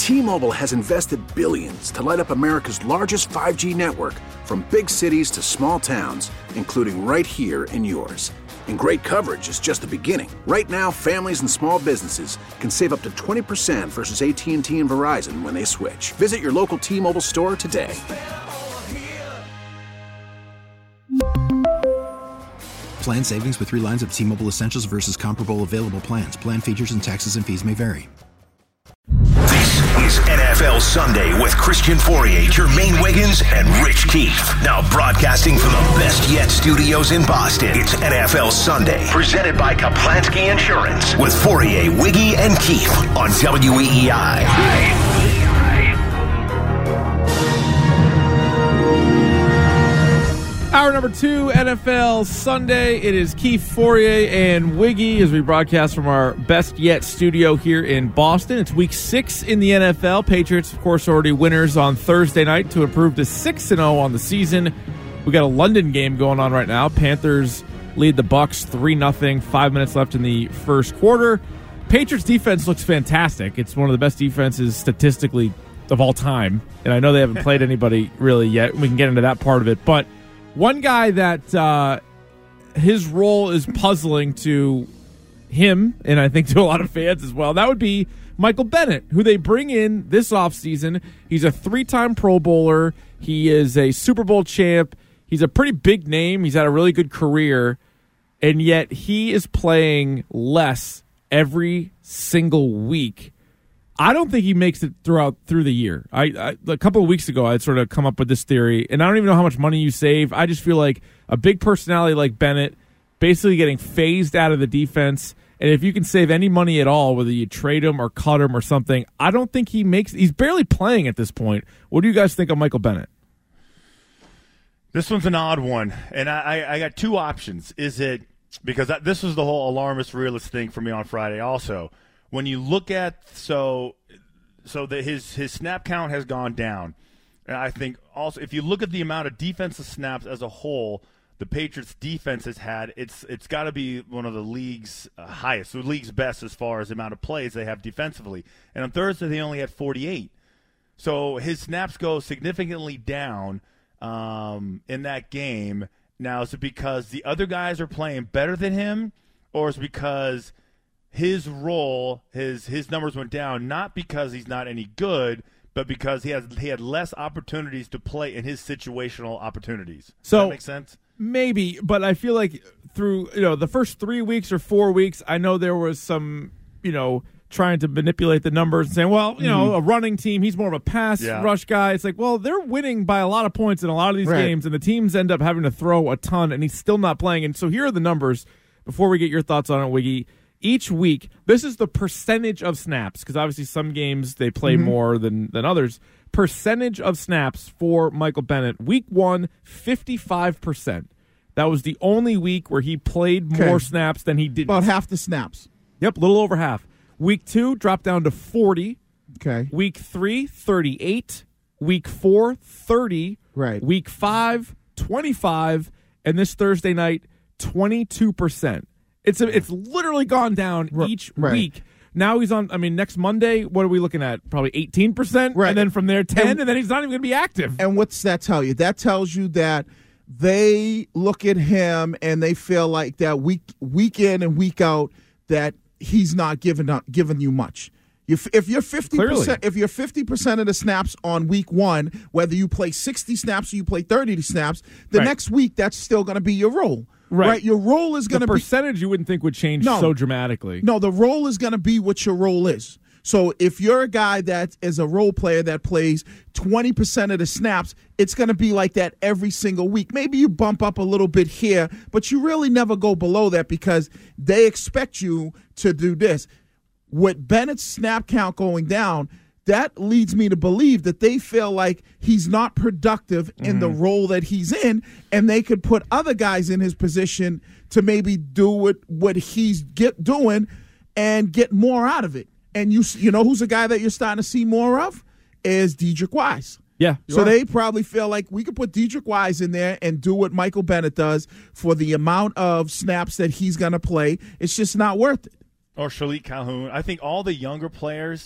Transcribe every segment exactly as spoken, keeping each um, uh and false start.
T-Mobile has invested billions to light up America's largest five G network, from big cities to small towns, including right here in yours. And great coverage is just the beginning. Right now, families and small businesses can save up to twenty percent versus A T and T and Verizon when they switch. Visit your local T-Mobile store today. Plan savings with three lines of T-Mobile Essentials versus comparable available plans. Plan features and taxes and fees may vary. This is N F L Sunday with Christian Fauria, Jermaine Wiggins, and Rich Keefe. Now broadcasting from the Best Yet Studios in Boston, it's N F L Sunday, presented by Kaplansky Insurance, with Fauria, Wiggy, and Keefe on W E E I. Hour number two, N F L Sunday. It is Keefe, Fauria, and Wiggy as we broadcast from our Best Yet studio here in Boston. It's week six in the N F L. Patriots, of course, already winners on Thursday night to improve to six and oh on the season. We got a London game going on right now. Panthers lead the Bucs three nothing. Five minutes left in the first quarter. Patriots defense looks fantastic. It's one of the best defenses statistically of all time. And I know they haven't played anybody really yet. We can get into that part of it. But one guy that uh, his role is puzzling to him, and I think to a lot of fans as well, that would be Michael Bennett, who they bring in this offseason. He's a three-time Pro Bowler. He is a Super Bowl champ. He's a pretty big name. He's had a really good career, and yet he is playing less every single week. I don't think he makes it throughout through the year. I, I a couple of weeks ago, I'd sort of come up with this theory, and I don't even know how much money you save. I just feel like a big personality like Bennett basically getting phased out of the defense, and if you can save any money at all, whether you trade him or cut him or something, I don't think he makes – he's barely playing at this point. What do you guys think of Michael Bennett? This one's an odd one, and I, I, I got two options. Is it – because I, this was the whole alarmist realist thing for me on Friday also. When you look at so so that his his snap count has gone down, and I think also if you look at the amount of defensive snaps as a whole, the Patriots defense has had, it's it's got to be one of the league's uh, highest, the league's best as far as the amount of plays they have defensively. And on Thursday they only had forty-eight, so his snaps go significantly down um, in that game. Now, is it because the other guys are playing better than him, or is it because his role, his his numbers went down, not because he's not any good, but because he has he had less opportunities to play in his situational opportunities? Does so, that make sense? Maybe, but I feel like through you know the first three weeks or four weeks, I know there was some you know trying to manipulate the numbers and saying, well, you know, mm-hmm. a running team, he's more of a pass yeah. rush guy. It's like, well, they're winning by a lot of points in a lot of these right. games, and the teams end up having to throw a ton, and he's still not playing. And so here are the numbers before we get your thoughts on it, Wiggy. Each week, this is the percentage of snaps, because obviously some games they play mm-hmm. more than, than others. Percentage of snaps for Michael Bennett. Week one, fifty-five percent. That was the only week where he played okay. more snaps than he did. About half the snaps. Yep, a little over half. Week two, dropped down to forty. Okay. Week three, thirty-eight. Week four, thirty. Right. Week five, twenty-five. And this Thursday night, twenty-two percent. It's a, it's literally gone down each right. week. Now he's on, I mean, next Monday, what are we looking at? Probably eighteen percent, right. and then from there, ten, and, and then he's not even going to be active. And what's that tell you? That tells you that they look at him and they feel like that week week in and week out that he's not giving up, giving you much. If, if you're fifty percent, Clearly. if you're fifty percent of the snaps on week one, whether you play sixty snaps or you play thirty snaps, the right. next week that's still going to be your role. Right. right, your role is going to be be percentage. You wouldn't think would change no, so dramatically. No, the role is going to be what your role is. So if you're a guy that is a role player that plays twenty percent of the snaps, it's going to be like that every single week. Maybe you bump up a little bit here, but you really never go below that because they expect you to do this. With Bennett's snap count going down, that leads me to believe that they feel like he's not productive in mm-hmm. the role that he's in, and they could put other guys in his position to maybe do what, what he's get doing and get more out of it. And you you know who's a guy that you're starting to see more of? Is Dedrick Wise. Yeah. So are. they probably feel like we could put Dedrick Wise in there and do what Michael Bennett does for the amount of snaps that he's going to play. It's just not worth it. Or Shalik Calhoun. I think all the younger players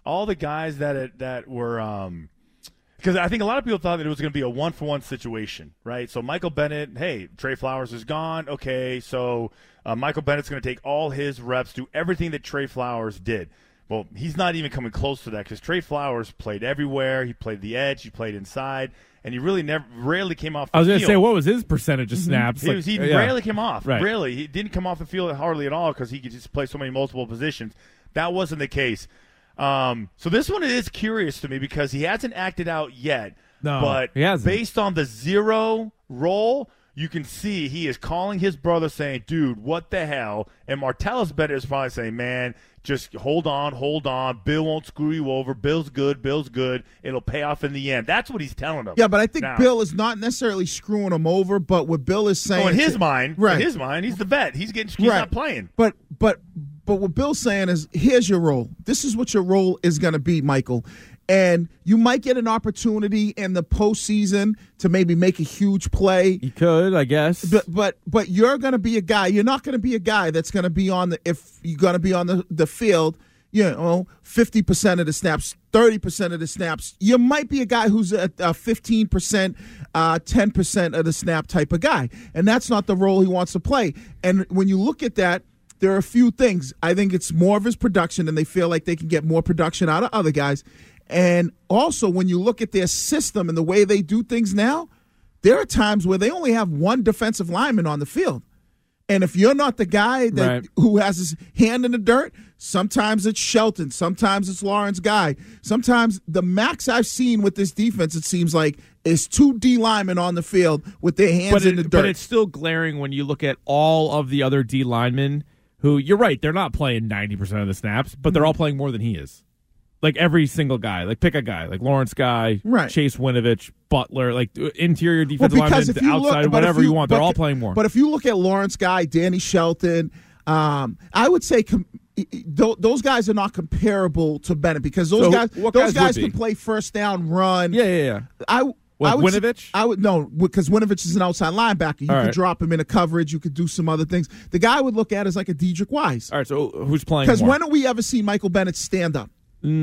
all the guys that that were um, – because I think a lot of people thought that it was going to be a one-for-one situation, right? So Michael Bennett, hey, Trey Flowers is gone. Okay, so uh, Michael Bennett's going to take all his reps, do everything that Trey Flowers did. Well, he's not even coming close to that because Trey Flowers played everywhere. He played the edge. He played inside. And he really never, rarely came off the I was field. going to say, what was his percentage of snaps? He, Like, was, he yeah. rarely came off. Right. Rarely. He didn't come off the field hardly at all because he could just play so many multiple positions. That wasn't the case. Um, so this one is curious to me because he hasn't acted out yet. No, but he hasn't. Based on the zero roll, you can see he is calling his brother saying, dude, what the hell? And Martellus Bennett is probably saying, man, just hold on, hold on. Bill won't screw you over. Bill's good. Bill's good. It'll pay off in the end. That's what he's telling him. Yeah, but I think now. Bill is not necessarily screwing him over, but what Bill is saying. Oh, in his to, mind, right. in his mind, he's the vet. He's getting, he's right. not playing. But but but what Bill's saying is, here's your role. This is what your role is going to be, Michael. And you might get an opportunity in the postseason to maybe make a huge play. He could, I guess. But but but you're going to be a guy. You're not going to be a guy that's going to be on the if you're going to be on the, the field. You know, fifty percent of the snaps, thirty percent of the snaps. You might be a guy who's a, a fifteen percent, uh, ten percent of the snap type of guy, and that's not the role he wants to play. And when you look at that, there are a few things. I think it's more of his production, and they feel like they can get more production out of other guys. And also, when you look at their system and the way they do things now, there are times where they only have one defensive lineman on the field. And if you're not the guy that Right. who has his hand in the dirt, sometimes it's Shelton, sometimes it's Lawrence Guy. Sometimes the max I've seen with this defense, it seems like, is two D linemen on the field with their hands but in it, the dirt. But it's still glaring when you look at all of the other D linemen who, you're right, they're not playing ninety percent of the snaps, but they're all playing more than he is. Like every single guy, like pick a guy, like Lawrence Guy, Right. Chase Winovich, Butler, like interior defensive Well, because linemen, if you outside, look, but whatever if you, want, they're but- all playing more. But if you look at Lawrence Guy, Danny Shelton, um, I would say com- th- those guys are not comparable to Bennett because those So guys, what those guys would guys be? can play first down, run. yeah, yeah, yeah. I. What, I would say- Winovich? I would no, because Winovich is an outside linebacker. You All could right. drop him into coverage. You could do some other things. The guy I would look at is like a Dedrick Wise. All right, so who's playing Because more? when do we ever see Michael Bennett stand up?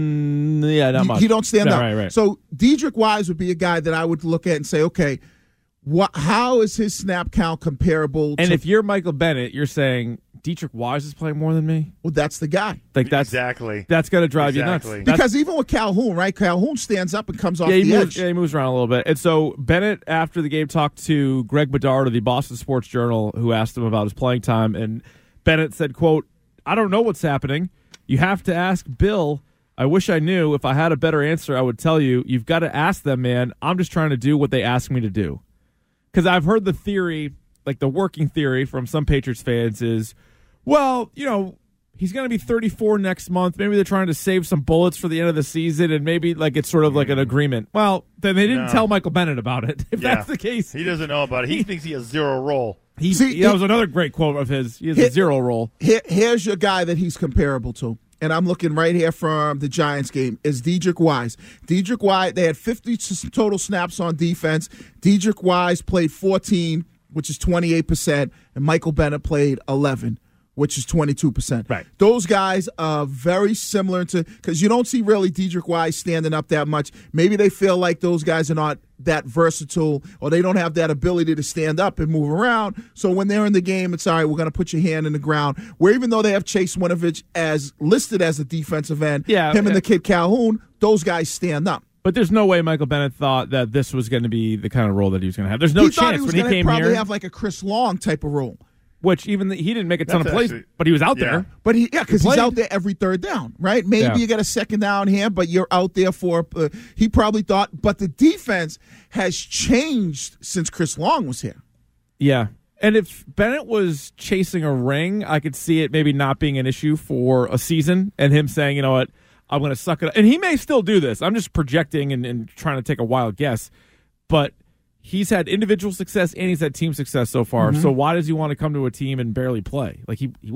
Mm, yeah, not He- much. He don't stand Yeah, up. Right, right. So Dedrick Wise would be a guy that I would look at and say, okay, what? How is his snap count comparable? and to, if you're Michael Bennett, you're saying Dedrick Wise is playing more than me? well, that's the guy. Like that's Exactly. That's got to drive Exactly. you nuts. That's- Because even with Calhoun, right? Calhoun stands up and comes off yeah, he the moves, edge. yeah, he moves around a little bit. And so Bennett, after the game, talked to Greg Bedard of the Boston Sports Journal, who asked him about his playing time. And Bennett said, quote, I don't know what's happening. You have to ask Bill. I wish I knew. If I had a better answer, I would tell you. You've got to ask them, man. I'm just trying to do what they ask me to do. Because I've heard the theory, like the working theory from some Patriots fans is, well, you know, he's going to be thirty-four next month. Maybe they're trying to save some bullets for the end of the season, and maybe like it's sort of like an agreement. Well, then they didn't No. tell Michael Bennett about it. If Yeah. that's the case, He doesn't know about it. He thinks he has zero role. he, See, that he- was another great quote of his. He has a Here- zero role. Here, here's your guy that he's comparable to. And I'm looking right here from the Giants game, is Dedrick Wise. Dedrick Wise, they had fifty s- total snaps on defense. Dedrick Wise played fourteen, which is twenty-eight percent, and Michael Bennett played eleven, which is twenty-two percent. Right. Those guys are very similar to, because you don't see really Dedrick Wise standing up that much. Maybe they feel like those guys are not that versatile or they don't have that ability to stand up and move around. So when they're in the game, it's all right, we're going to put your hand in the ground. Where even though they have Chase Winovich as listed as a defensive end, Yeah, him and yeah. the kid Calhoun, those guys stand up. But there's no way Michael Bennett thought that this was going to be the kind of role that he was going to have. There's no he thought chance he was when he gonna came probably here, have like a Chris Long type of role. which even the, he didn't make a ton That's of plays, actually- but he was out yeah. there. But he, yeah, because He he's played. out there every third down, right? Maybe Yeah. you get a second down here, but you're out there for. Uh, he probably thought, but the defense has changed since Chris Long was here. Yeah. And if Bennett was chasing a ring, I could see it maybe not being an issue for a season and him saying, you know what, I'm going to suck it up. And he may still do this. I'm just projecting and, and trying to take a wild guess. But he's had individual success and he's had team success so far. Mm-hmm. So why does he want to come to a team and barely play? Like, he, he wouldn't.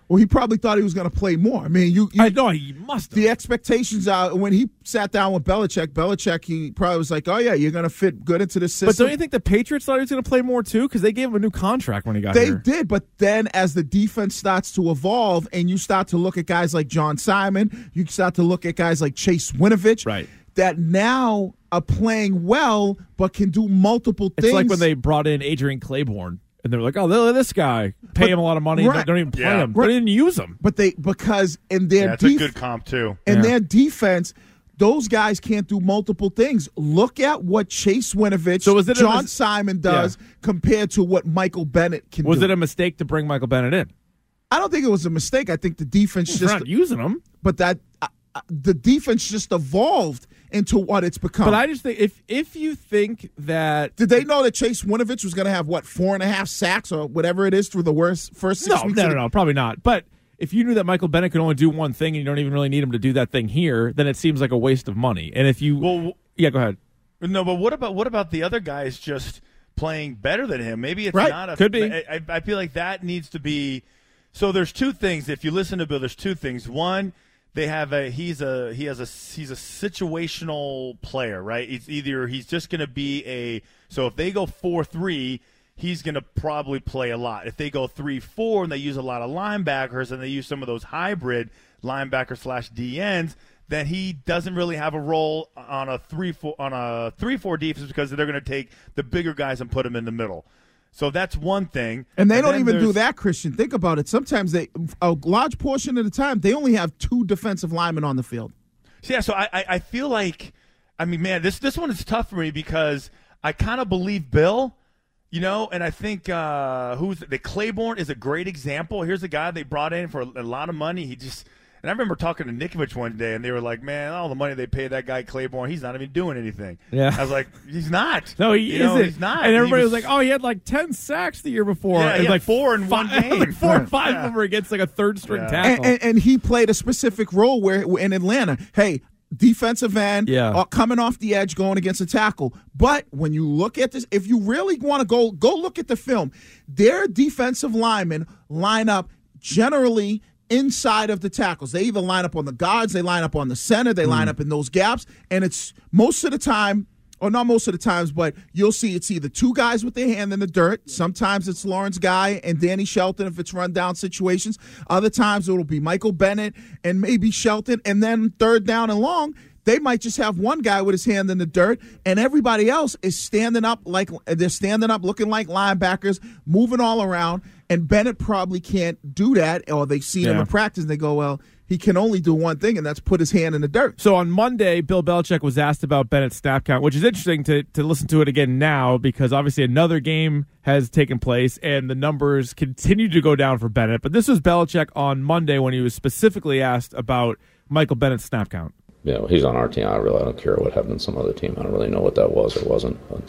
Well, he probably thought he was going to play more. I mean, you, you I know he must have. The expectations are when he sat down with Belichick, Belichick, he probably was like, oh, yeah, you're going to fit good into the system. But don't you think the Patriots thought he was going to play more, too? Because they gave him a new contract when he got they here. They did, but then as the defense starts to evolve and you start to look at guys like John Simon, you start to look at guys like Chase Winovich, right, that now are playing well but can do multiple it's things. It's like when they brought in Adrian Claiborne. And they're like, oh, look at this guy. Pay but, him a lot of money. Right. And don't even play yeah. him. Right. They didn't use him. But they because in their yeah, that's def- a good comp too. In yeah. their defense, those guys can't do multiple things. Look at what Chase Winovich, so was it John mis- Simon does yeah. compared to what Michael Bennett can was do. Was it a mistake to bring Michael Bennett in? I don't think it was a mistake. I think the defense well, just not using him. But that uh, the defense just evolved into what it's become. But I just think if if you think that did they know that Chase Winovich was going to have what four and a half sacks or whatever it is through the worst first six no, weeks? No, of no, the- no, probably not. But if you knew that Michael Bennett could only do one thing and you don't even really need him to do that thing here, then it seems like a waste of money. And if you, well, yeah, go ahead. No, but what about what about the other guys just playing better than him? Maybe it's right. not a could be. I, I feel like that needs to be. So there's two things. If you listen to Bill, there's two things. One. They have a he's a he has a he's a situational player, right? It's either he's just going to be a so if they go four three, he's going to probably play a lot. If they go three four and they use a lot of linebackers and they use some of those hybrid linebacker slash D Ns, then he doesn't really have a role on a three four on a three four defense because they're going to take the bigger guys and put them in the middle. So that's one thing. And they and don't even there's... do that, Christian. Think about it. Sometimes they, a large portion of the time, they only have two defensive linemen on the field. So, yeah, so I, I feel like, I mean, man, this this one is tough for me because I kind of believe Bill, you know, and I think uh, who's the Claiborne is a great example. Here's a guy they brought in for a, a lot of money. He just. And I remember talking to Nikovich one day, and they were like, man, all the money they pay that guy Claiborne, he's not even doing anything. Yeah. I was like, he's not. No, he you isn't. Know, he's not. And everybody he was, was like, oh, he had like ten sacks the year before. Yeah, and he had like four in five, one game. Like four or five yeah. of them were against like a third-string yeah. tackle. And, and, and he played a specific role where in Atlanta, hey, defensive end, yeah. uh, coming off the edge, going against a tackle. But when you look at this, if you really want to go, go look at the film. Their defensive linemen line up generally inside of the tackles. They either line up on the guards, they line up on the center, they mm. line up in those gaps, and it's most of the time, or not most of the times, but you'll see it's either two guys with their hand in the dirt. Sometimes it's Lawrence Guy and Danny Shelton if it's rundown situations. Other times it'll be Michael Bennett and maybe Shelton, and then third down and long, they might just have one guy with his hand in the dirt, and everybody else is standing up like they're standing up looking like linebackers, moving all around, and Bennett probably can't do that, or they've seen yeah. him in practice, and they go, well, he can only do one thing, and that's put his hand in the dirt. So on Monday, Bill Belichick was asked about Bennett's snap count, which is interesting to, to listen to it again now because obviously another game has taken place, and the numbers continue to go down for Bennett. But this was Belichick on Monday when he was specifically asked about Michael Bennett's snap count. You know, he's on our team. I really I don't care what happened in some other team. I don't really know what that was or wasn't. But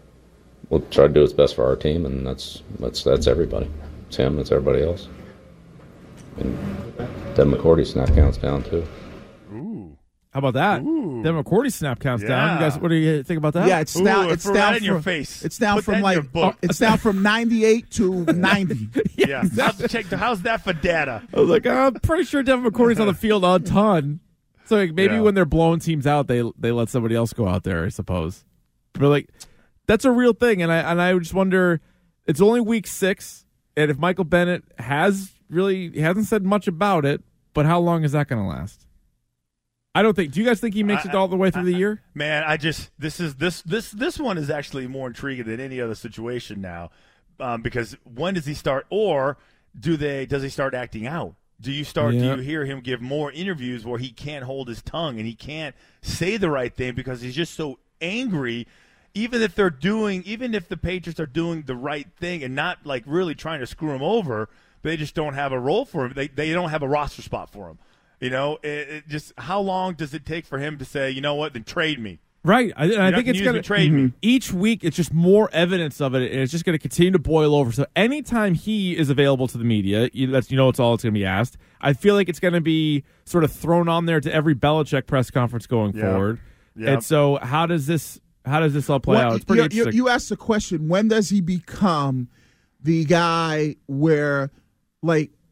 we'll try to do what's best for our team, and that's that's that's everybody. It's him. It's everybody else. And Devin McCourty's snap count's down too. Ooh, how about that? Ooh. Devin McCourty's snap count's yeah. down. You guys, what do you think about that? Yeah, it's Ooh, down. It's throw down that in from, your face. It's down Put from that in like your book. uh, it's down from ninety-eight to ninety. yeah, how's, check, how's that for data? I was like, I'm pretty sure Devin McCourty's on the field a ton. So like, maybe Yeah. when they're blowing teams out, they they let somebody else go out there, I suppose. But like, that's a real thing, and I and I just wonder. It's only week six, and if Michael Bennett has really he hasn't said much about it, but how long is that going to last? I don't think. Do you guys think he makes I, it all the way through I, the year? Man, I just this is this this this one is actually more intriguing than any other situation now, um, because when does he start, or do they does he start acting out? Do you start? Yeah. Do you hear him give more interviews where he can't hold his tongue and he can't say the right thing because he's just so angry? Even if they're doing, even if the Patriots are doing the right thing and not like really trying to screw him over, they just don't have a role for him. They they don't have a roster spot for him. You know, it, it just how long does it take for him to say, you know what, then trade me? Right. I, I think it's going to trade me. Each week, it's just more evidence of it, and it's just going to continue to boil over. So anytime he is available to the media, you, that's, you know it's all it's going to be asked. I feel like it's going to be sort of thrown on there to every Belichick press conference going Yep. forward. Yep. And so how does this how does this all play Well, out? It's pretty you, interesting. You, you asked the question, when does he become the guy where, like,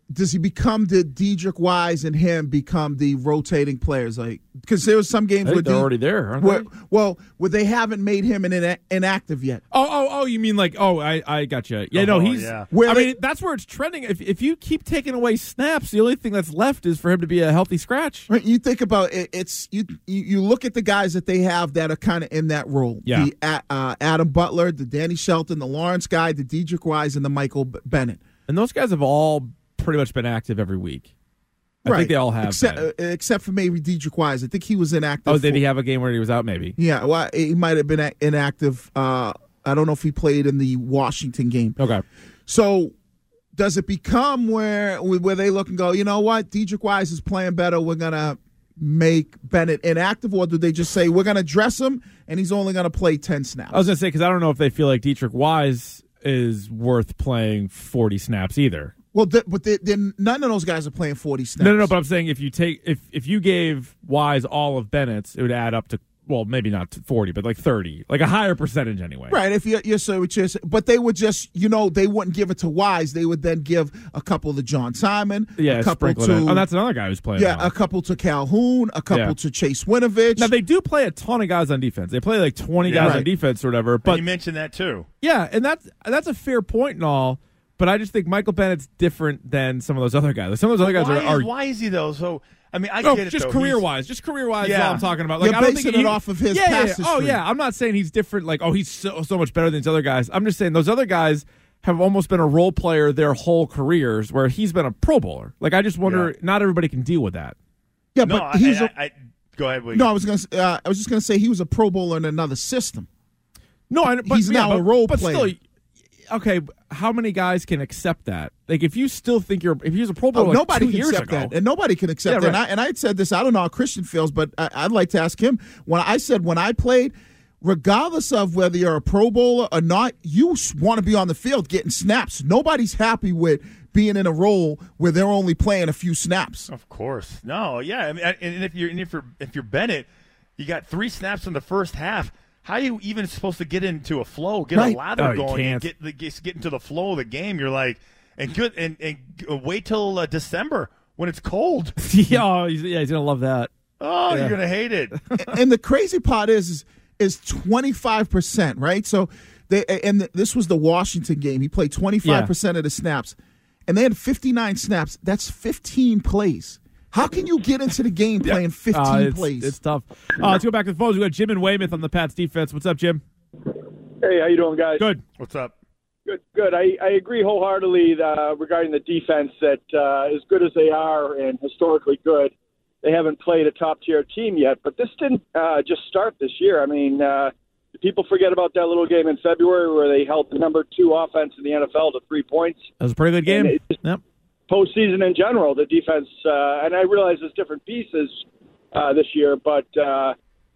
does he become the Dedrick Wise and him become the rotating players? Like, because there was some games I think where they're D- already there, aren't where, they? well, where they haven't made him an ina- inactive yet. Oh, oh, oh! You mean like? Oh, I, I got you. Yeah, no, Oh, he's. yeah. Where I they- mean, that's where it's trending. If if you keep taking away snaps, the only thing that's left is for him to be a healthy scratch. Right, you think about it, it's you. You you look at the guys that they have that are kind of in that role. Yeah. The uh, Adam Butler, the Danny Shelton, the Lawrence guy, the Dedrick Wise, and the Michael B- Bennett. And those guys have all pretty much been active every week. I right. think they all have. except, been. uh, except for maybe Dedrick Wise. I think he was inactive. Oh, did for- he have a game where he was out? Maybe. Yeah, well, he might have been a- inactive. Uh, I don't know if he played in the Washington game. Okay. So does it become where where they look and go, you know what, Dedrick Wise is playing better, we're going to make Bennett inactive, or do they just say we're going to dress him and he's only going to play ten snaps? I was going to say, because I don't know if they feel like Dedrick Wise is worth playing forty snaps either. Well, th- but they, then none of those guys are playing forty snaps. No, no, no. But I'm saying if you take if if you gave Wise all of Bennett's, it would add up to, well, maybe not to forty, but like thirty, like a higher percentage anyway. Right, if you're, you're so it's just, but they would just, you know, they wouldn't give it to Wise. They would then give a couple to John Simon, Yeah, a couple sprinkle to, it in. Oh, that's another guy who's playing. yeah, well. a couple to Calhoun, a couple Yeah. to Chase Winovich. Now they do play a ton of guys on defense. They play like twenty Yeah. guys on Right. defense or whatever. And But you mentioned that too. yeah, and that's that's a fair point and all. But I just think Michael Bennett's different than some of those other guys. Like some of those other guys why, are, are is, why is he though? So I mean, I no, get it. just though. career He's- wise, just career wise. Yeah. All I'm talking about. Like You're I don't basing think it he- off of his yeah, yeah, pass yeah. Oh history. yeah, I'm not saying he's different. Like oh, he's so, so much better than these other guys. I'm just saying those other guys have almost been a role player their whole careers, where he's been a Pro Bowler. Like I just wonder, Yeah. not everybody can deal with that. yeah, No, but I, he's I, a, I, go ahead. William. no. I was gonna, uh, I was just gonna say he was a Pro Bowler in another system. No, I, but, He's yeah, now but, a role but player. Still, okay, how many guys can accept that? Like if you still think you're, if you're a Pro Oh, Bowler, like nobody two can years accept ago, that, and nobody can accept Yeah, that. And, right. I, and I had said this. I don't know how Christian feels, but I, I'd like to ask him. When I said when I played, regardless of whether you're a Pro Bowler or not, you want to be on the field getting snaps. Nobody's happy with being in a role where they're only playing a few snaps. Of course, no, yeah. I mean, and if you're and if you're if you're Bennett, you got three snaps in the first half. How are you even supposed to get into a flow, get Right. a lather Oh, you going, and can't. get the get, get into the flow of the game? You're like, and good, and, and wait till uh, December when it's cold. yeah, oh, he's, yeah, he's gonna love that. Oh, Yeah. you're gonna hate it. And the crazy part is, is, is twenty-five percent, right? So they and this was the Washington game. He played twenty-five percent of the snaps, and they had fifty-nine snaps. That's fifteen plays. How can you get into the game playing fifteen Uh, it's, plays? it's tough. Uh, let's go back to the phones. We got Jim and Weymouth on the Pats defense. What's up, Jim? Hey, how you doing, guys? Good. What's up? Good, good. I, I agree wholeheartedly uh, regarding the defense that uh, as good as they are and historically good, they haven't played a top-tier team yet. But this didn't uh, just start this year. I mean, uh, people forget about that little game in February where they held the number two offense in the N F L to three points. That was a pretty good game. And it just- Yep. Postseason in general, the defense, uh, and I realize there's different pieces uh, this year, but uh, uh,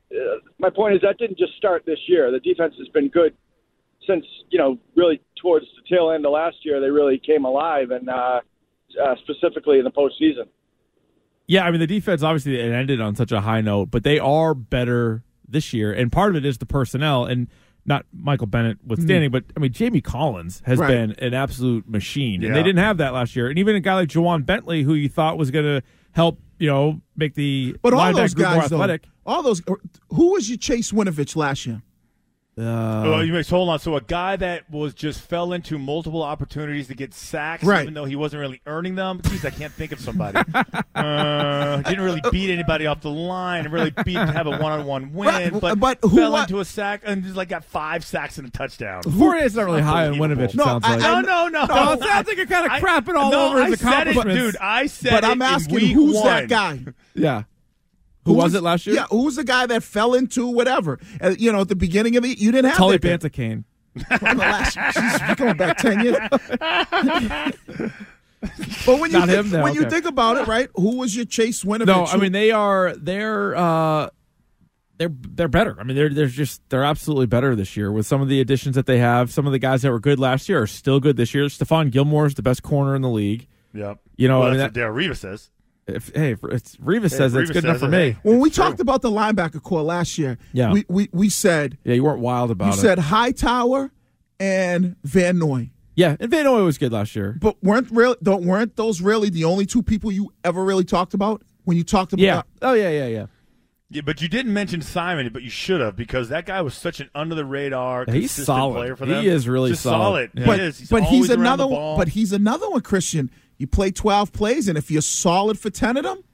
my point is that didn't just start this year. The defense has been good since, you know, really towards the tail end of last year. They really came alive, and uh, uh, specifically in the postseason. Yeah, I mean the defense obviously it ended on such a high note, but they are better this year, and part of it is the personnel and not Michael Bennett withstanding, but I mean Jamie Collins has Right. been an absolute machine, and Yeah. they didn't have that last year. And even a guy like Jawan Bentley, who you thought was going to help, you know, make the But all linebacker those group more guys, though, athletic. all those. Who was your Chase Winovich last year? Uh, Oh, you may hold on. So a guy that was just fell into multiple opportunities to get sacks, Right. even though he wasn't really earning them. Jeez, I can't think of somebody. uh, didn't really beat anybody off the line. and Really beat have a one-on-one win, Right, but, but who fell wa- into a sack and just like got five sacks and a touchdown. Fournier's not really high on Unbelievable. Winovich. It No, sounds I- like. No, no, no. No, it sounds like you're kind of I- crapping all no, over his I said it, accomplishments. dude. I said But it I'm in asking, week who's one. that guy? Yeah. Who, was, it last year? Yeah, who was the guy that fell into whatever? Uh, you know, at the beginning of it, you didn't have Tully that. Bantacane. From the last, geez, we're going back ten years. But when you Not think, him, no, when you okay. think about it, right? Who was your Chase Winovich? No, I Who- mean they are they're uh, they're they're better. I mean they're they're just they're absolutely better this year with some of the additions that they have. Some of the guys that were good last year are still good this year. Stephon Gilmore is the best corner in the league. Yep. You know, well, I mean, that's that- what Dale Rivas says. If, hey, if it's Rivas Hey, says that's Rivas good enough says for it, me. hey. when we It's true. talked about the linebacker core last year, Yeah. we, we we said Yeah, you weren't wild you about it. said Hightower and Van Noy. Yeah, and Van Noy was good last year. But weren't really don't weren't those really the only two people you ever really talked about when you talked about? Yeah. Oh yeah, yeah, yeah. Yeah, but you didn't mention Simon, but you should have, because that guy was such an under the radar, Yeah, he's consistent solid. player for them. He is really Just solid. solid. Yeah. He But, is. He's but always he's around another the one. ball. But he's another one, Christian. You play twelve plays, and if you're solid for ten of them,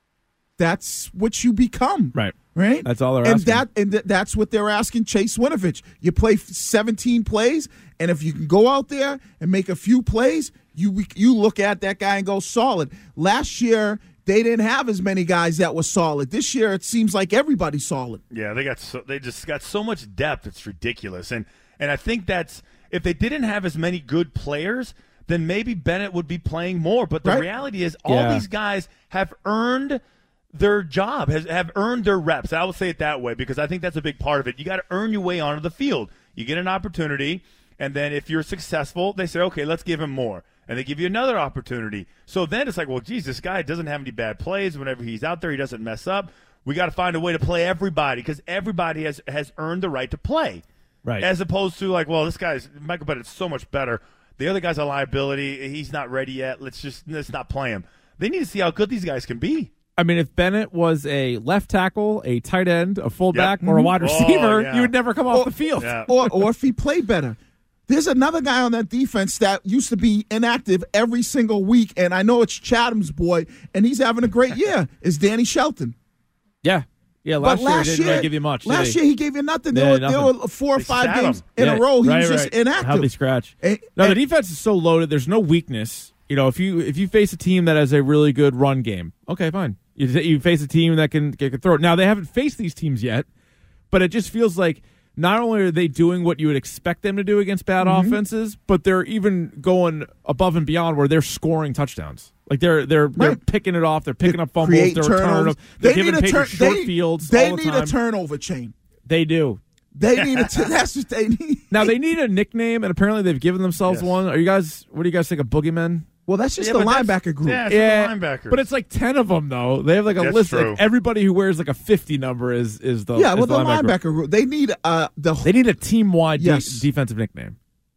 that's what you become. Right. Right. That's all they're and asking. that and th- that's what they're asking Chase Winovich. You play seventeen plays, and if you can go out there and make a few plays, you you look at that guy and go solid. Last year they didn't have as many guys that were solid. This year it seems like everybody's solid. Yeah, they got so, they just got so much depth. It's ridiculous, and and I think that's if they didn't have as many good players, then maybe Bennett would be playing more. But the Right. reality is, all Yeah. these guys have earned their job, has have earned their reps. I will say it that way because I think that's a big part of it. You got to earn your way onto the field. You get an opportunity, and then if you're successful, they say, okay, let's give him more. And they give you another opportunity. So then it's like, well, geez, this guy doesn't have any bad plays. Whenever he's out there, he doesn't mess up. We got to find a way to play everybody because everybody has, has earned the right to play. Right. As opposed to like, well, this guy's Michael Bennett's so much better. The other guy's a liability. He's not ready yet. Let's just let's not play him. They need to see how good these guys can be. I mean, if Bennett was a left tackle, a tight end, a fullback, Yep. or a wide Oh, receiver, yeah. you would never come off Or- the field. Yeah. or or if he played better. There's another guy on that defense that used to be inactive every single week, and I know it's Chatham's boy, and he's having a great year. Is Danny Shelton? Yeah. Yeah, last, but last year he didn't year, really give you much. did Last he? year he gave you nothing. There, Yeah, were, nothing. there were four or They five sat games him. in Yeah, a row. He right, was just right. inactive. Healthy scratch. And- no, the and- defense is so loaded. There's no weakness. You know, if you if you face a team that has a really good run game, okay, fine. You, you face a team that can, can throw it. Now, they haven't faced these teams yet, but it just feels like not only are they doing what you would expect them to do against bad Mm-hmm. offenses, but they're even going above and beyond where they're scoring touchdowns. Like they're they're they're Right. picking it off. They're picking up fumbles. Create They're returning turnovers. them. They're They giving need a Patriots turn. short They, fields they all the need time. a turnover chain. They do. They need a. T- that's what they need. Now they need a nickname, and apparently they've given themselves Yes. one. Are you guys? What do you guys think of Boogeymen? Well, that's just Yeah, the but that's- linebacker group. Yeah, it's the linebackers. but it's like ten of them though. They have like a That's list. true. Like everybody who wears like a fifty number is is the Yeah, is well, the the linebacker. linebacker group. They need uh the They need a team wide Yes. defensive nickname.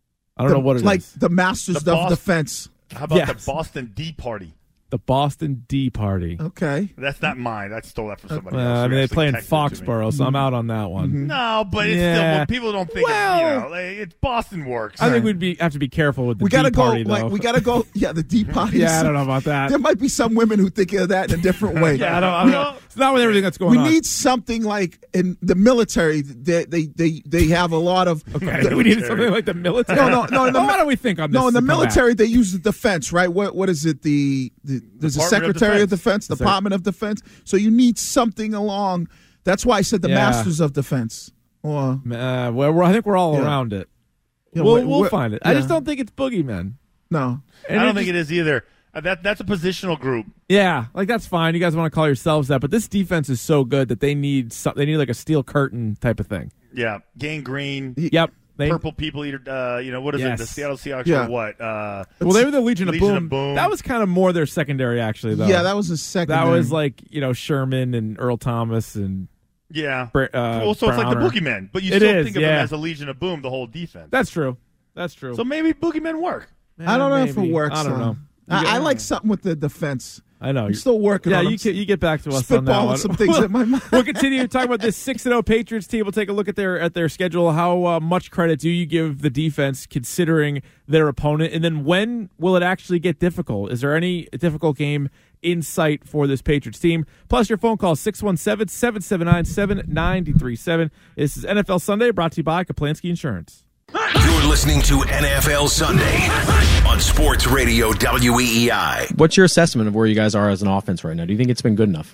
I don't the- know what it is. like the masters The of boss- defense. How about Yes. the Boston D Party? The Boston D Party. Okay. That's not mine. I stole that from somebody Uh, else. I who mean, they actually play in texted it to me. Foxborough, so I'm out on that one. No, but it's Yeah. still well, people don't think Well- it, you know, like, it's Boston works. I think we'd be have to be careful with the We gotta D go. Party though. Like we gotta go. Yeah, the deep party. yeah, I don't know about that. There might be some women who think of that in a different way. Yeah, I don't. I don't know. It's not with everything that's going We on. need something like in the military. They they they, they have a lot of. Okay, we need something like the military. No, no, no. in the Well, mi- why don't we think on this? No, in the to come back? military they use the defense, right? What what is it? The, the there's a Department of Secretary of Defense. Defense, Is there- Department of Defense. So you need something along. That's why I said the Yeah. Masters of Defense. Or Uh, well, we're, I think we're all Yeah. around it. you know, we'll wh- we'll wh- find it. I yeah. just don't think it's Boogeymen. No. I don't think it is either. Uh, that that's a positional group. Yeah, like that's fine. You guys want to call yourselves that, but this defense is so good that they need some, they need like a steel curtain type of thing. Yeah, Gang Green, Yep. They, Purple People Eater. Uh, you know what is it? The Yes. Seattle Seahawks Yeah. or what? Uh, well, they were the Legion, Legion of, of Boom. Boom. That was kind of more their secondary, actually. Though. Yeah, that was a second. that was like you know Sherman and Earl Thomas and yeah. Br- uh, well, so it's like Browner. the Boogeymen, but you It still is, think of yeah. them as a Legion of Boom, the whole defense. That's true. That's true. So maybe Boogeymen work. I don't know if Maybe. it works. I don't uh, know. You I, get- I like something with the defense. I know. I'm still working Yeah, on you them. get, you get back to us on that Spitballing one. some things in my mind. We'll continue talking about this six and zero Patriots team. We'll take a look at their at their schedule. How uh, much credit do you give the defense considering their opponent, and then when will it actually get difficult? Is there any difficult game in sight for this Patriots team? Plus, your phone call six one seven, seven seven nine, seven nine three seven. This is N F L Sunday, brought to you by Kaplansky Insurance. You're listening to N F L Sunday on Sports Radio W E E I. What's your assessment of where you guys are as an offense right now? Do you think it's been good enough?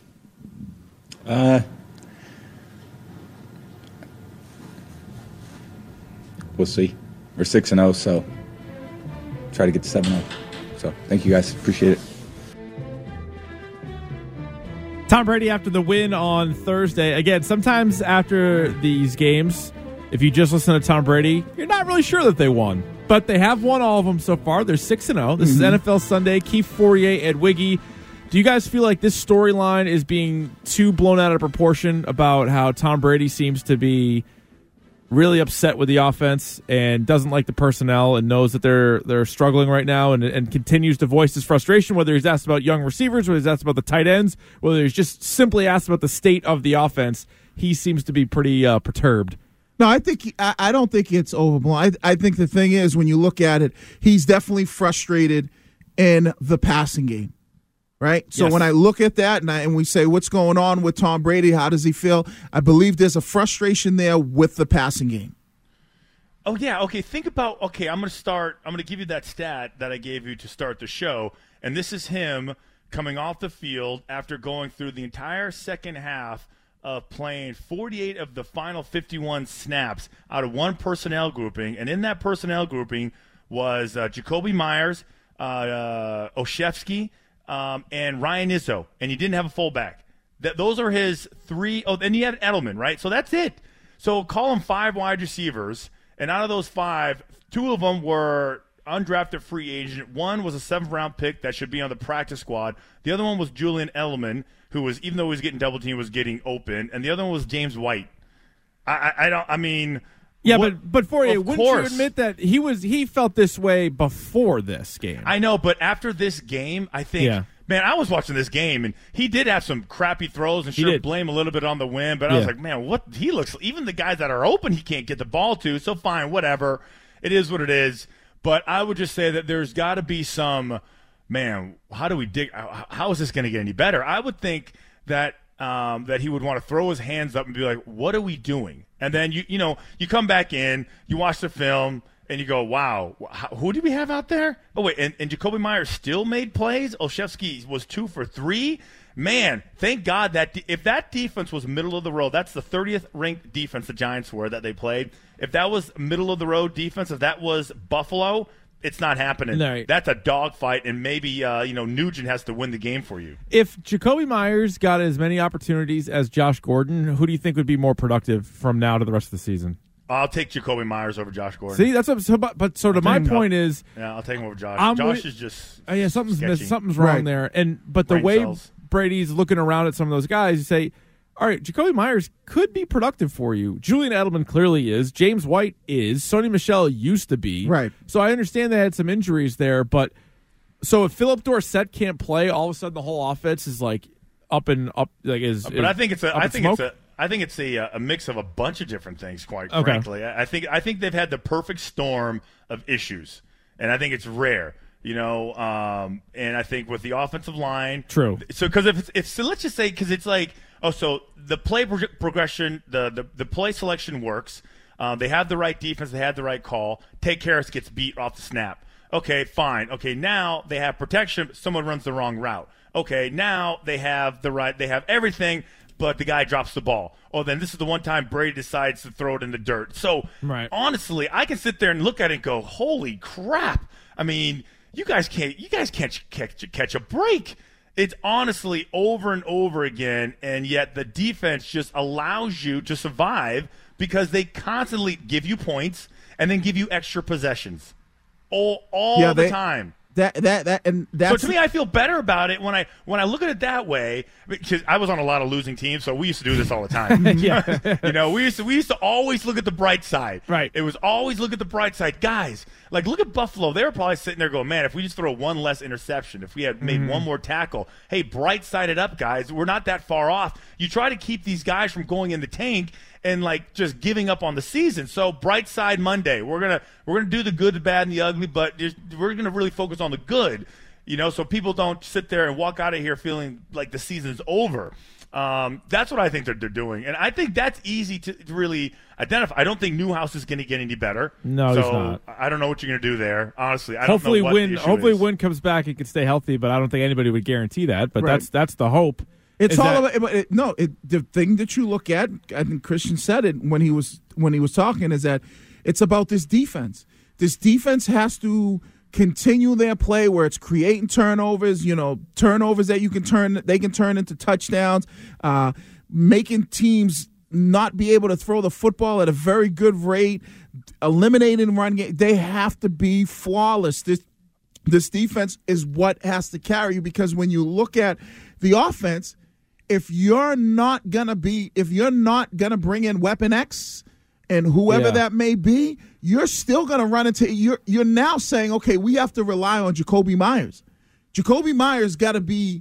Uh, we'll see. We're six and zero, so try to get to seven zero. So thank you guys, appreciate it. Tom Brady after the win on Thursday. Again, sometimes after these games, if you just listen to Tom Brady, you're not really sure that they won. But they have won all of them so far. They're six and zero. This is N F L Sunday. Keith Fourier, Ed Wiggy. Do you guys feel like this storyline is being too blown out of proportion about how Tom Brady seems to be really upset with the offense and doesn't like the personnel and knows that they're they're struggling right now and, and continues to voice his frustration, whether he's asked about young receivers, whether he's asked about the tight ends, whether he's just simply asked about the state of the offense. He seems to be pretty uh, perturbed. No, I think I, I don't think it's overblown. I, I think the thing is, when you look at it, he's definitely frustrated in the passing game. Right? So yes. when I look at that and, I, and we say, what's going on with Tom Brady? How does he feel? I believe there's a frustration there with the passing game. Oh, yeah. Okay, think about – okay, I'm going to start – I'm going to give you that stat that I gave you to start the show, and this is him coming off the field after going through the entire second half of playing forty-eight of the final fifty-one snaps out of one personnel grouping, and in that personnel grouping was uh, Jacoby Myers, uh, uh, Olszewski, Um, and Ryan Izzo, and he didn't have a fullback. That those are his three. Oh, and he had Edelman, right? So that's it. So call him five wide receivers, and out of those five, two of them were undrafted free agent. One was a seventh round pick that should be on the practice squad. The other one was Julian Edelman, who was, even though he was getting double teamed, was getting open, and the other one was James White. I, I, I don't. I mean. Yeah, what, but but Fourier, wouldn't course. you admit that he was he felt this way before this game? I know, but after this game, I think, yeah. man, I was watching this game, and he did have some crappy throws, and sure, blame a little bit on the wind, but yeah. I was like, man, what he looks, even the guys that are open, he can't get the ball to, so fine, whatever. It is what it is. But I would just say that there's got to be some, man, how do we dig, how is this going to get any better? I would think that Um, that he would want to throw his hands up and be like, what are we doing? And then, you you know, you come back in, you watch the film, and you go, wow, who do we have out there? Oh, wait, and, and Jacoby Myers still made plays? Olszewski was two for three? Man, thank God that de- if that defense was middle of the road, that's the thirtieth ranked defense the Giants were that they played. If that was middle of the road defense, if that was Buffalo, it's not happening. Right. That's a dogfight, and maybe uh, you know Nugent has to win the game for you. If Jacoby Myers got as many opportunities as Josh Gordon, who do you think would be more productive from now to the rest of the season? I'll take Jacoby Myers over Josh Gordon. See, that's what. So, but, but so to my point up. is, yeah, I'll take him over Josh. I'm Josh wi- is just uh, yeah, something's sketchy. missed, something's wrong Right. there. And but the Brain way cells. Brady's looking around at some of those guys, you say, all right, Jacoby Myers could be productive for you. Julian Edelman clearly is. James White is. Sony Michel used to be. Right. So I understand they had some injuries there, but so if Philip Dorsett can't play, all of a sudden the whole offense is like up and up. Like is. But is I think it's a. up I in think smoke? it's a. I think it's a, a mix of a bunch of different things. Quite Okay. frankly, I I think I think they've had the perfect storm of issues, and I think it's rare. You know, um, and I think with the offensive line, True. So because if it's, if so, let's just say because it's like oh, so the play pro- progression, the, the the play selection works. Um, they have the right defense, they have the right call. Take Harris gets beat off the snap. Okay, fine. Okay, now they have protection. But someone runs the wrong route. Okay, now they have the right. They have everything, but the guy drops the ball. Oh, then this is the one time Brady decides to throw it in the dirt. So Right. honestly, I can sit there and look at it and go, "Holy crap!" I mean. You guys can't. You guys can't catch, catch a break. It's honestly over and over again, and yet the defense just allows you to survive because they constantly give you points and then give you extra possessions, all all Yeah, the they- time. That that that and that's So to me, I feel better about it when I when I look at it that way because I was on a lot of losing teams, so we used to do this all the time. Yeah. You know, we used to we used to always look at the bright side. Right. It was always look at the bright side, guys. Like look at Buffalo; they were probably sitting there going, "Man, if we just throw one less interception, if we had made Mm-hmm. one more tackle, hey, bright side it up, guys. We're not that far off." You try to keep these guys from going in the tank and like just giving up on the season. So bright side Monday, we're gonna we're gonna do the good, the bad, and the ugly, but just, we're gonna really focus on the good. You know, so people don't sit there and walk out of here feeling like the season's over. Um, that's what I think they're, they're doing. And I think that's easy to, to really identify. I don't think Newhouse is going to get any better. No, so he's not. I don't know what you're going to do there, honestly. I hopefully, don't know what Wynn. the issue Hopefully, is. Wynn comes back and can stay healthy. But I don't think anybody would guarantee that. But Right. that's that's the hope. It's is all that- about it, no. It, the thing that you look at, I think Christian said it when he was when he was talking, is that it's about this defense. This defense has to continue their play where it's creating turnovers. You know, turnovers that you can turn they can turn into touchdowns, uh, making teams not be able to throw the football at a very good rate, eliminating run game. They have to be flawless. This this defense is what has to carry you because when you look at the offense, if you're not gonna be, if you're not gonna bring in Weapon X and whoever Yeah. that may be, you're still going to run into you're you're now saying, okay, we have to rely on Jacoby Myers. Jacoby Myers got to be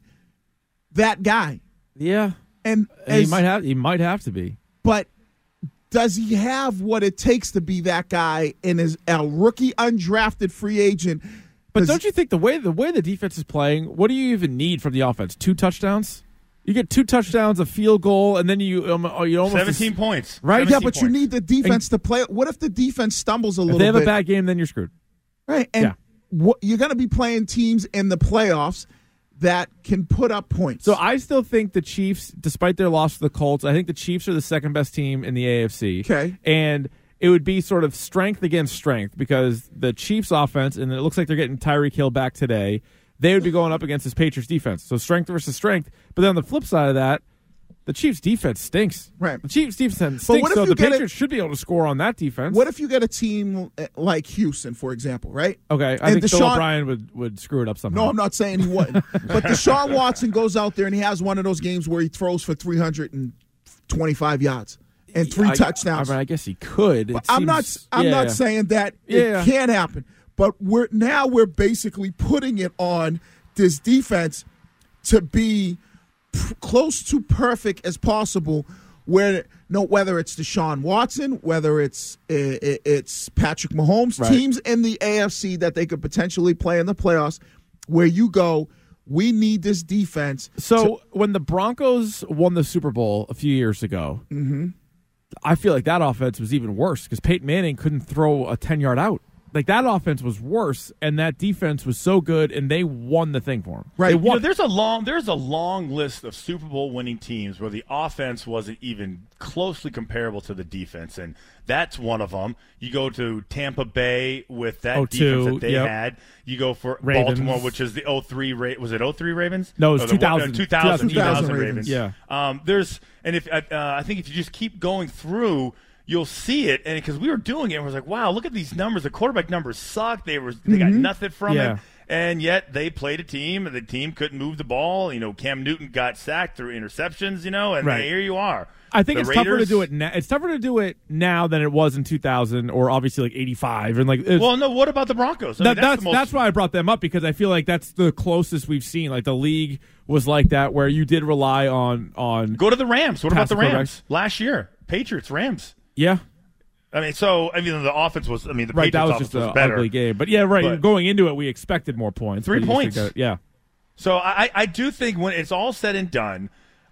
that guy. Yeah. And, And he as- might have he might have to be. but does he have what it takes to be that guy and is a rookie undrafted free agent? But 'Cause- don't you think the way the way the defense is playing, what do you even need from the offense? Two touchdowns? You get two touchdowns, a field goal, and then you um, you almost seventeen points. Right? Yeah, seventeen but you points. need the defense to play. What if the defense stumbles a If little they have bit? a bad game, then you're screwed. Right, and Yeah. what, you're going to be playing teams in the playoffs that can put up points. So I still think the Chiefs, despite their loss to the Colts, I think the Chiefs are the second best team in the A F C. Okay. And it would be sort of strength against strength because the Chiefs offense, and it looks like they're getting Tyreek Hill back today, they would be going up against this Patriots defense. So strength versus strength. But then on the flip side of that, the Chiefs defense stinks. Right. The Chiefs defense But stinks, what if so you the get Patriots should be able to score on that defense. what if you get a team like Houston, for example, right? Okay, I And think Bill Deshaun- O'Brien would, would screw it up somehow. No, I'm not saying he wouldn't. But Deshaun Watson goes out there and he has one of those games where he throws for three hundred twenty-five yards and three I- touchdowns. I, mean, I guess he could. It But I'm not. seems- I'm yeah. not saying that Yeah. it can't happen. But we're now we're basically putting it on this defense to be p- close to perfect as possible. Where no, whether it's Deshaun Watson, whether it's i- i- it's Patrick Mahomes, Right. teams in the A F C that they could potentially play in the playoffs, where you go, we need this defense. So when the Broncos won the Super Bowl a few years ago, Mm-hmm. I feel like that offense was even worse because Peyton Manning couldn't throw a ten-yard out. Like, that offense was worse, and that defense was so good, and they won the thing for him. Right. They You know, won. there's a long there's a long list of Super Bowl winning teams where the offense wasn't even closely comparable to the defense, and that's one of them. You go to Tampa Bay with that oh two, defense that they yep. had. You go for Ravens. Baltimore, which is the oh three Ra- was it oh three Ravens? No, it was Or the two thousand. one- uh, two thousand, two thousand Ravens. Ravens. Yeah. Um, there's and if uh, I think if you just keep going through, you'll see it, and because we were doing it, and we was like, wow, look at these numbers. The quarterback numbers suck. They were they got nothing from Yeah. it. And yet they played a team, and the team couldn't move the ball. You know, Cam Newton got sacked through interceptions, you know, and Right. here you are. I think The it's tougher to Raiders- do it now. It's tougher to do it now than it was in two thousand or obviously like eighty-five. And like, it's, Well, no, what about the Broncos? I That, mean, that's the most, that's why I brought them up because I feel like that's the closest we've seen. Like the league was like that, where you did rely on on Go to the Rams. What about the Passive Rams? Last year, Patriots, Rams. yeah, I mean, so, I mean, the offense was, I mean, the right. That Patriots was offense just was an better. ugly game, but yeah, right. But- Going into it, we expected more points. Three but you just points. got- yeah. So I, I do think when it's all said and done,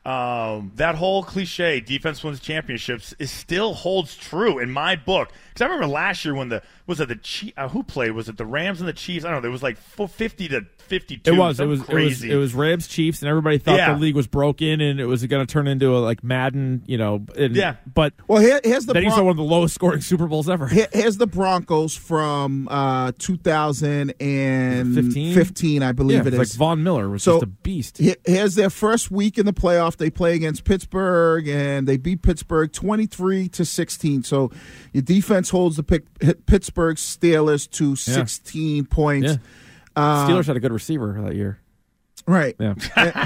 um, that whole cliche, defense wins championships, is still holds true in my book. Because I remember last year when the was it the Chief, uh, who played? Was it the Rams and the Chiefs? I don't know. There was like fifty to fifty-two. It was. It something was. It was. crazy. It was Rams Chiefs, and everybody thought Yeah. the league was broken, and it was going to turn into a like Madden, you know. And, Yeah. But Well, here, here's the then you Bron- saw one of the lowest scoring Super Bowls ever. Here- Here's the Broncos from uh, two thousand fifteen? fifteen, I believe yeah, it it's is. like Von Miller was So- just a beast. Here- Here's their first week in the playoff. They play against Pittsburgh, and they beat Pittsburgh twenty-three to sixteen. So your defense holds the Pick- Pittsburgh Steelers to sixteen points. Yeah. Uh, Steelers had a good receiver that year. Right. Yeah.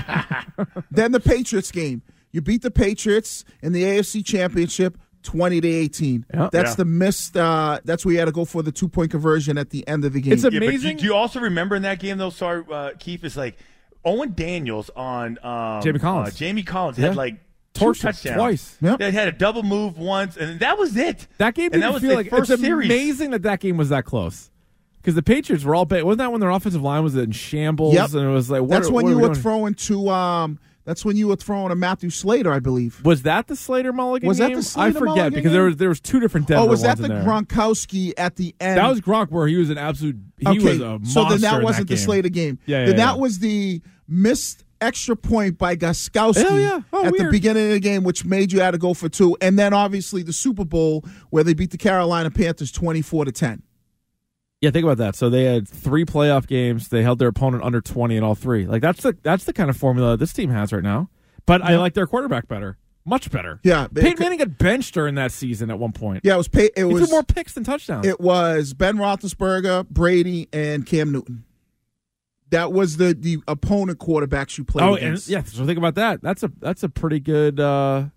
Then the Patriots game. You beat the Patriots in the A F C Championship twenty to eighteen. Yeah. That's Yeah. the missed uh, that's where you had to go for the two-point conversion at the end of the game. It's Yeah, but amazing. do, do you also remember in that game, though, sorry, uh, Keith, is like Owen Daniels on um, Jamie Collins. Uh, Jamie Collins Yeah. had like two Torched him touchdowns. twice. Yep. They had a double move once, and that was it. That game and didn't that was feel the like first it's series. amazing that that game was that close. Because the Patriots were all bad. Wasn't that when their offensive line was in shambles? Yep. And it was like, what That's are, when what you are we were doing? throwing to um that's when you were throwing a Matthew Slater, I believe. Was that the Slater Mulligan Was that game? the Slater I forget Mulligan because there game? was there was two different Denver Oh, was that ones the in there. Gronkowski at the end? That was Gronk where he was an absolute. He okay. was a monster. So then that in wasn't that the game. Slater game. Yeah, yeah, Then that yeah. was the missed extra point by Gostkowski Hell yeah. Oh, at the weird. beginning of the game, which made you had to go for two. And then obviously the Super Bowl where they beat the Carolina Panthers twenty-four to ten. Yeah, think about that. So they had three playoff games. They held their opponent under twenty in all three. Like that's the that's the kind of formula this team has right now. But I like their quarterback better, much better. Yeah, but Peyton it- Manning got benched during that season at one point. Yeah, it was pay, it he was threw more picks than touchdowns. it was Ben Roethlisberger, Brady, and Cam Newton. That was the the opponent quarterbacks you played oh, against. and yeah. So think about that. That's a that's a pretty good uh,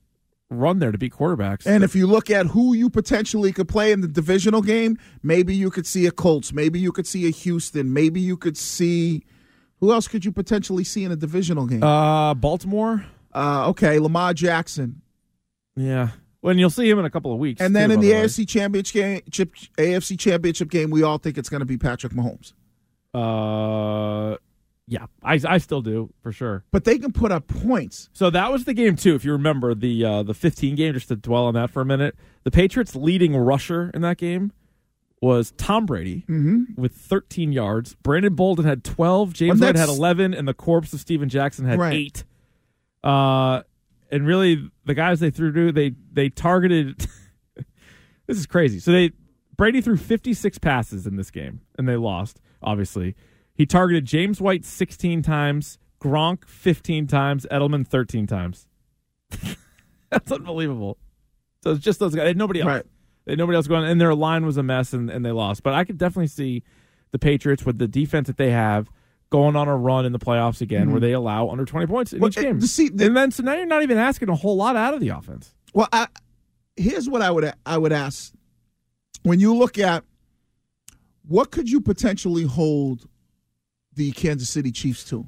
run there to beat quarterbacks. And if you look at who you potentially could play in the divisional game, maybe you could see a Colts. Maybe you could see a Houston. Maybe you could see – who else could you potentially see in a divisional game? Uh, Baltimore. Uh, okay, Lamar Jackson. Yeah. Well, and you'll see him in a couple of weeks. And then too, in by the way. A F C Championship game, chip, A F C Championship game, we all think it's going to be Patrick Mahomes. Uh, yeah, I I still do for sure. But they can put up points. So that was the game too. If you remember the uh, the fifteen game, just to dwell on that for a minute, the Patriots' leading rusher in that game was Tom Brady mm-hmm. with thirteen yards. Brandon Bolden had twelve. James White had eleven, and the corpse of Steven Jackson had right. eight. Uh, and really, the guys they threw to, they they targeted. This is crazy. So they Brady threw fifty-six passes in this game, and they lost. Obviously, he targeted James White sixteen times, Gronk fifteen times, Edelman thirteen times. That's unbelievable. So it's just those guys. They had nobody else. Right. They had nobody else going, and their line was a mess, and, and they lost. But I could definitely see the Patriots with the defense that they have going on a run in the playoffs again, mm-hmm. where they allow under twenty points in well, each game. See, the, and then so now you're not even asking a whole lot out of the offense. Well, I, here's what I would I would ask: when you look at what could you potentially hold the Kansas City Chiefs to?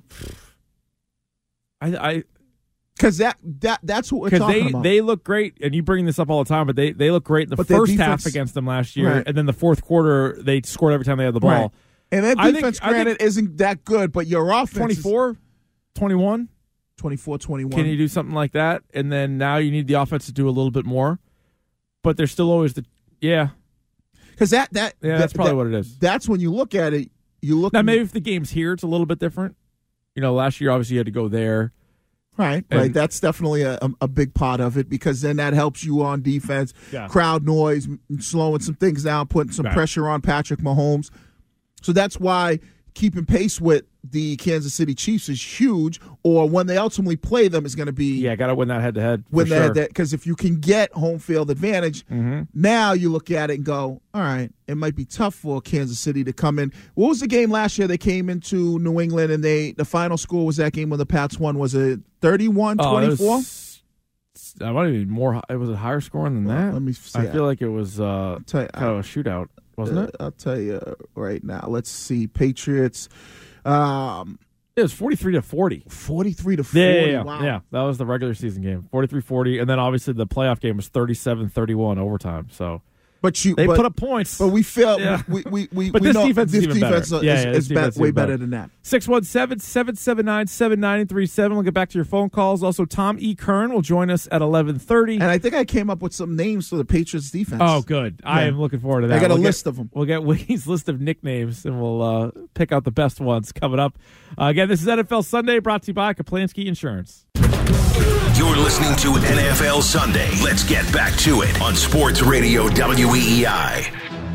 I, I because that that that's what we're talking they, about. They look great, and you bring this up all the time, but they they look great in the but first defense, half against them last year, right. and then the fourth quarter they scored every time they had the ball. Right. And their defense, think, granted, think isn't that good, but your offense twenty-four, twenty-one twenty-four twenty-one Can you do something like that? And then now you need the offense to do a little bit more, but there's still always the yeah. Because that that yeah, that, that's probably that, what it is. That's when you look at it. You look now maybe if the game's here, it's a little bit different. You know, last year obviously you had to go there. Right, and, right. That's definitely a, a, a big part of it because then that helps you on defense. Yeah. Crowd noise, slowing some things down, putting some right. pressure on Patrick Mahomes. So that's why keeping pace with the Kansas City Chiefs is huge, or when they ultimately play them is going to be yeah, got to win that head to head. Win sure. that because if you can get home field advantage, mm-hmm. now you look at it and go, all right, it might be tough for Kansas City to come in. What was the game last year? They came into New England and they the final score was that game when the Pats won. Was it thirty-one twenty-four? Oh, I might be more. It was a higher scoring than that. Let me see. I feel like it was uh, you, kind of a shootout, wasn't uh, it? I'll tell you right now. Let's see. Patriots. Um, it was forty-three to forty. forty-three to forty. Yeah, yeah, yeah. Wow. yeah, that was the regular season game. forty-three forty, and then obviously the playoff game was thirty-seven thirty-one overtime. So But you, they but, put up points. But we felt yeah. we we we, but we this know defense this is even defense better. is, Yeah, yeah, is this be- defense is way even better better than that. six one seven, seven seven nine, seven nine three seven. We'll get back to your phone calls. Also, Tom E. Kern will join us at eleven thirty. And I think I came up with some names for the Patriots defense. Oh, good. Yeah. I am looking forward to that. I got a we'll list get, of them. We'll get Wiggy's list of nicknames, and we'll uh, pick out the best ones coming up. Uh, again, this is N F L Sunday, brought to you by Kaplansky Insurance. You're listening to N F L Sunday. Let's get back to it on Sports Radio W E E I.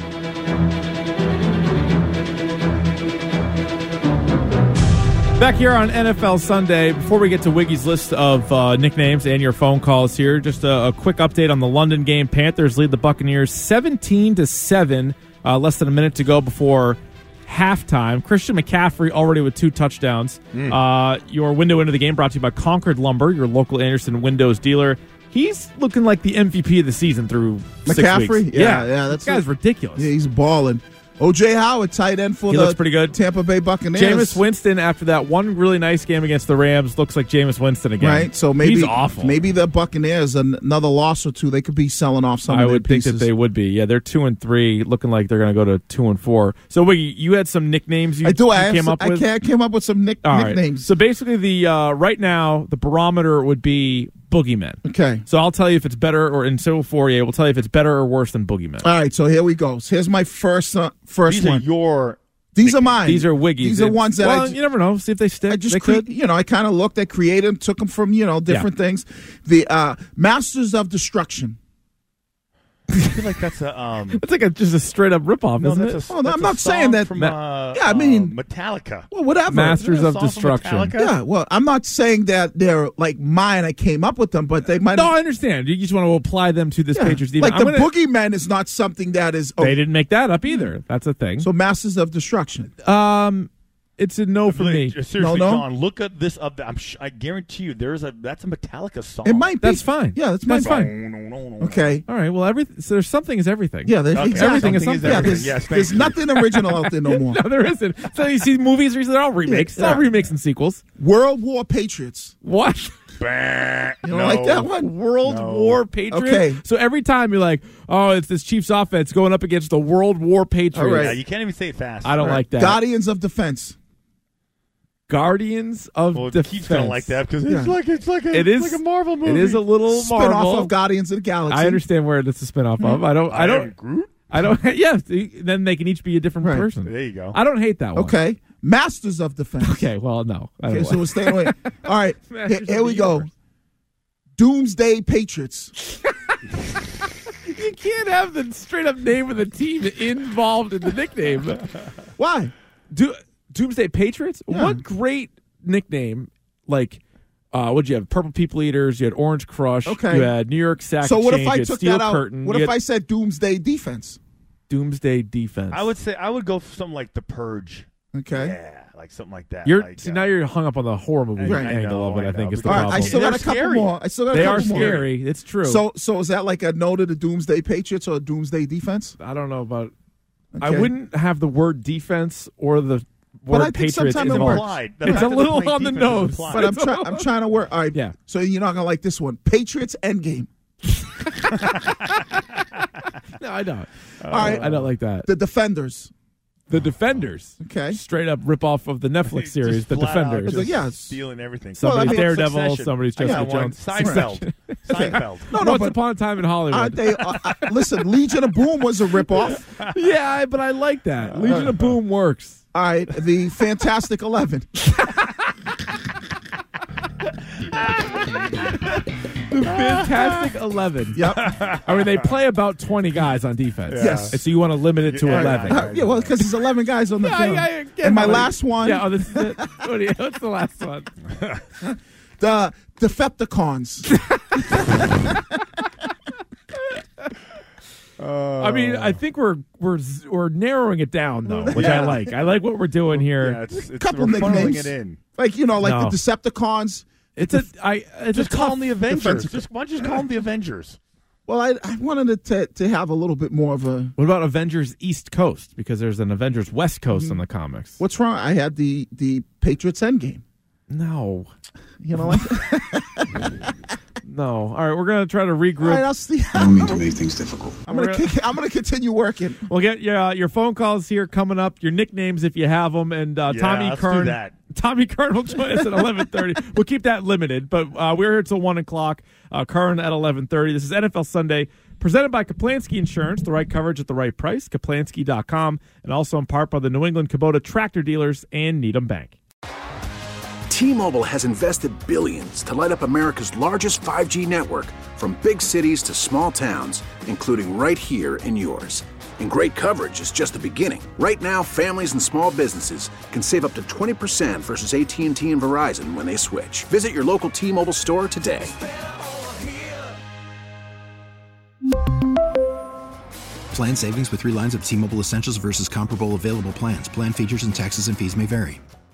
Back here on N F L Sunday, before we get to Wiggy's list of uh, nicknames and your phone calls here, just a, a quick update on the London game. Panthers lead the Buccaneers seventeen to seven, uh, less than a minute to go before halftime. Christian McCaffrey already with two touchdowns. Mm. Uh, your window into the game brought to you by Concord Lumber, your local Anderson Windows dealer. He's looking like the M V P of the season through McCaffrey? six weeks. Yeah, yeah, yeah that's this guy's it. ridiculous. Yeah, he's balling. O J Howard, tight end for he the looks pretty good. Tampa Bay Buccaneers. Jameis Winston, after that one really nice game against the Rams, looks like Jameis Winston again. Right, so maybe he's awful. Maybe the Buccaneers, another loss or two, they could be selling off some I of their would think pieces. that they would be. Yeah, they're two and three, looking like they're going to go to two and four. So, Wiggy, you had some nicknames you, I do. you I came some, up with? I came up with some nick, All nicknames. Right. So basically, the uh, right now, the barometer would be Boogeymen. Okay. So I'll tell you if it's better, or in Civil Fourier, we'll tell you if it's better or worse than Boogeymen. All right, so here we go. So here's my first uh, first These one. are your... These are mine. These are Wiggy's. These are ones that well, I, you never know. See if they stick. I just they cre- could. you know, I kind of looked, I created them, took them from, you know, different Yeah. things. The uh, Masters of Destruction. I feel like that's a... Um, It's like a, just a straight up ripoff, no, isn't that's it? a, Oh, no, that's I'm a not saying song that- From, Ma- uh, yeah, I mean- uh, Metallica. Well, whatever. Masters Isn't it a of song from Destruction. Metallica? Yeah, well, I'm not saying that they're like mine. I came up with them, but they might. No, I understand. You just want to apply them to this yeah. Patriots defense. Like the I'm gonna- Boogeyman is not something that is. Oh, They didn't make that up either. That's a thing. so Masters of Destruction. Um, It's a no for me. Seriously, No, no? John, look at this up. I'm sh- I guarantee you, there's a that's a Metallica song. It might be. That's fine. Yeah, that's, That's fine. fine. Okay. All right. Well, every so there's something is everything. Yeah, there's Okay. exactly. Everything is Something something. Yeah, everything. there's, Yes, thank there's you. nothing original out there no more. No, there isn't. So you see movies recently, they're all remakes. It's all Yeah. remakes and sequels. World War Patriots. What? You You don't like that one? World No. War Patriots. Okay. So every time you're like, oh, it's this Chiefs offense going up against the World War Patriots. All right. Yeah, you can't even say it fast. I don't like that. Guardians of Defense. Guardians of Well, Defense. Keith's gonna like that because Yeah. it's like it's like a It is like a Marvel movie. It is a little Spin Marvel. off of Guardians of the Galaxy. I understand where it's a spinoff of. I don't. I am don't. Groot. I don't. Yeah. Then they can each be a different Right. person. There you go. I don't hate that one. Okay. Masters of Defense. Okay. Well, no. I don't Okay, so like- we're staying away. All right. Here, Masters here of we the go. Universe. Doomsday Patriots. You can't have the straight up name of the team involved in the nickname. Why? Do, Doomsday Patriots? Yeah. What great nickname. Like, uh, what'd you have? Purple People Eaters. You had Orange Crush. Okay. You had New York Sack So what Exchange, if I you had took Steel that out? Curtain. What you if had I said Doomsday Defense? Doomsday Defense? I would say I would go for something like The Purge. Okay. Yeah, like something like that. You're like, see uh, now you're hung up on the horror movie Right. angle I of it. know, I think I is the know, All problem. right. I still They're got a couple scary. more. I still got a they couple are more. scary. It's true. So, so is that like a no to the Doomsday Patriots or Doomsday Defense? I don't know about. I Okay. wouldn't have the word defense or the But I word think Patriots sometimes it involved. works. implied. The It's fact a that they're little playing on the defense is nose. implied. But I'm trying. I'm trying to work. All right. Yeah. So you're not gonna like this one. Patriots Endgame. No, I don't. All right. I don't like that. The Defenders. The Defenders. Okay. Straight up rip off of the Netflix series, Just The flat out Defenders. just Yeah. stealing everything. Somebody's Well, I mean, Daredevil, Succession. somebody's I got Jessica one. Jones. Seinfeld. Seinfeld. No, no, Once but Upon a Time in Hollywood. uh, they uh, uh, listen. Legion of Boom was a ripoff. yeah, but I like that. Legion of Boom works. All right. The Fantastic Eleven. The Fantastic Eleven. Yep. I mean, they play about twenty guys on defense. Yes. And so you want to limit it to Yeah, eleven. yeah, Uh, yeah. Well, because there's eleven guys on the Yeah, field. yeah, I get and my how it- last one. Yeah, oh, this is it. What do you- What's the last one? The Decepticons. I mean, I think we're we're we're narrowing it down though, which I Yeah. like. I like what we're doing here. Yeah, it's, it's, Couple we're funneling nicknames. it in. Like, you know, like No. the Decepticons. It's a I it's Just a call tough them the Avengers. defensive- Just, why don't you just call them the Avengers? Well, I, I wanted it to, to have a little bit more of a. What about Avengers East Coast? Because there's an Avengers West Coast Mm-hmm. in the comics. What's wrong? I had the, the Patriots Endgame. No, You know, like. no. All right, we're gonna try to All right, regroup. I'll see. I don't mean to make things difficult. I'm gonna We're- kick, I'm gonna continue working. We'll get your uh, your phone calls here coming up. Your nicknames if you have them, and uh, Yeah, Tommy let's do Kern. that. Tommy Kern will join us at eleven thirty. We'll keep that limited, but uh, we're here till one o'clock. Uh, Kern at eleven thirty. This is N F L Sunday, presented by Kaplansky Insurance. The right coverage at the right price. Kaplansky dot com, and also in part by the New England Kubota Tractor Dealers and Needham Bank. T-Mobile has invested billions to light up America's largest five G network, from big cities to small towns, including right here in yours. And great coverage is just the beginning. Right now, families and small businesses can save up to twenty percent versus A T and T and Verizon when they switch. Visit your local T-Mobile store today. Plan savings with three lines of T-Mobile Essentials versus comparable available plans. Plan features and taxes and fees may vary.